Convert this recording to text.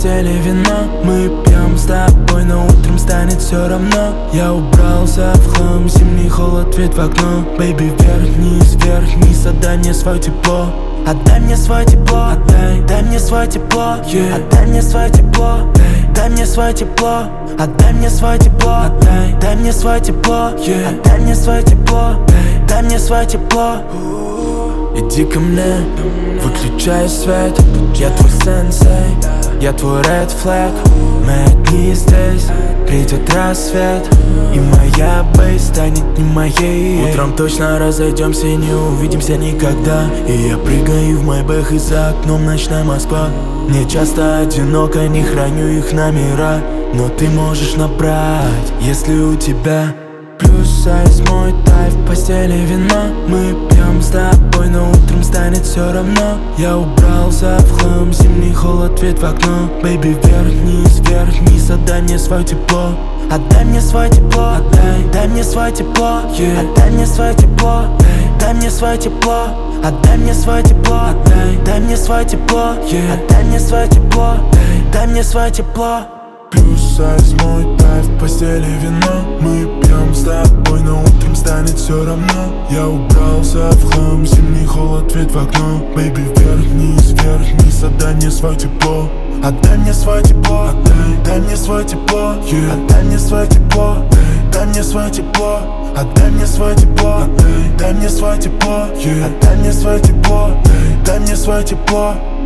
постели вино. Мы пьем с тобой, но утром станет все равно. Я убрался в хлам, зимний холод, вид в окно. Бэйби, вверх, вниз, отдай мне свое тепло. Отдай мне свое тепло, дай мне свое тепло, отдай мне свое тепло, дай мне свое тепло, отдай мне свое тепло, дай мне свое тепло, отдай мне свое тепло, дай мне свое тепло. Иди ко мне, выключай свет. Я твой сенсей, я твой red flag. Мы одни здесь, придет рассвет, и моя бейс станет не моей. Утром точно разойдемся и не увидимся никогда. И я прыгаю в майбах, и за окном ночная Москва. Мне часто одиноко, не храню их номера, но ты можешь набрать, если у тебя плюс сайз, мой тайп, в постели вино. Мы пьем с тобой, но утром станет все равно. Я убрался в хлам, зимний холод, вид в окно. Бэйби, вверх, вниз, отдай мне свое тепло. Отдай мне свое тепло, дай мне свое тепло, отдай мне свое тепло, дай мне свое тепло, отдай мне свое тепло, дай мне свое тепло, отдай мне свое тепло, дай мне свое тепло. Плюс сайз, мой тайп, в постели вино. Мы пьем с тобой, но утром станет все равно. Я убрался в хлам, зимний холод, вид в окно. Бэйби, вверх, вниз, отдай мне свое тепло. Отдай мне свое тепло, дай мне свое тепло, отдай мне свое тепло, дай мне свое тепло, отдай мне свое тепло, дай мне свое тепло, отдай мне свое тепло, дай мне свое тепло.